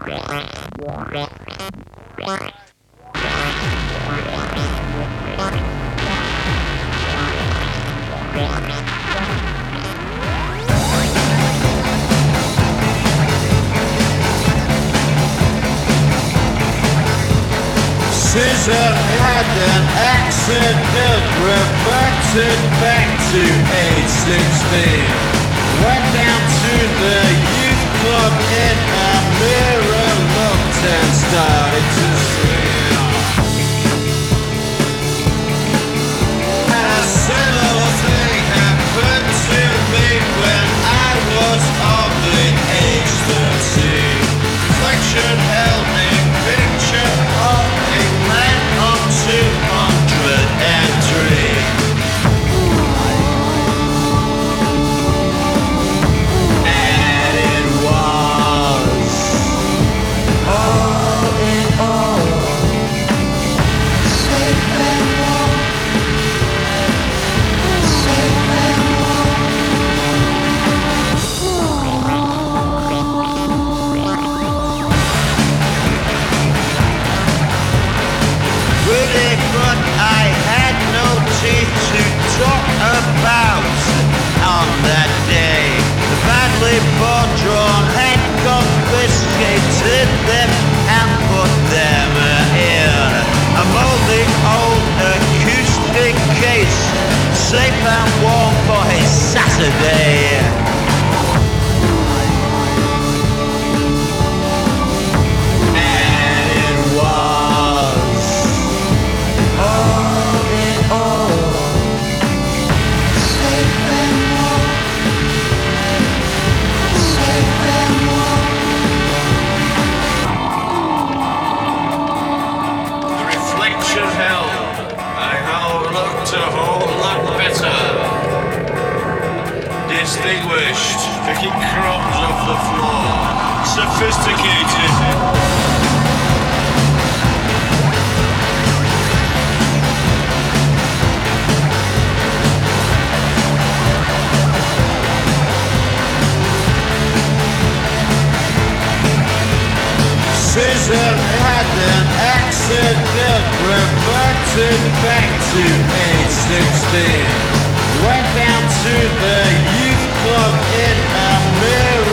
Caesar had an accident, reverted back to age 16. Went down to the youth club in a mirror, looked and started to swim. A similar thing happened to me when I was of the age 13. Reflection held a picture of a man of 203. To talk about on that day. The badly bought-drawn had confiscated them and put them in a moldy old acoustic case, safe and warm for his Saturday. Distinguished, picking crumbs off the floor, sophisticated. Caesar had an accident, reverted back to age 16. Went down to the youth club in a mirror.